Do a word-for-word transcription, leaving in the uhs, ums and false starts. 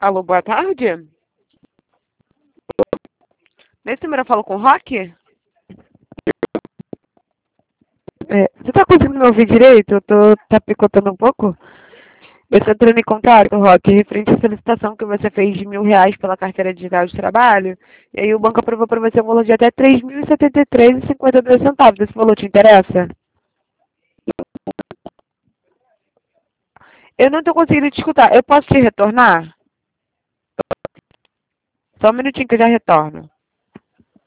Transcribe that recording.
Alô, boa tarde. Nesse número eu falo com o Rock? É, você tá conseguindo me ouvir direito? Eu tô tá picotando um pouco. Eu estou entrando em contato, Rock, referente à solicitação que você fez de mil reais pela carteira digital de trabalho. E aí o banco aprovou para você um valor de até três mil e setenta e três reais e cinquenta e dois centavos. Esse valor te interessa? Eu não estou conseguindo te escutar. Eu posso te retornar? Só um minutinho que eu já retorno.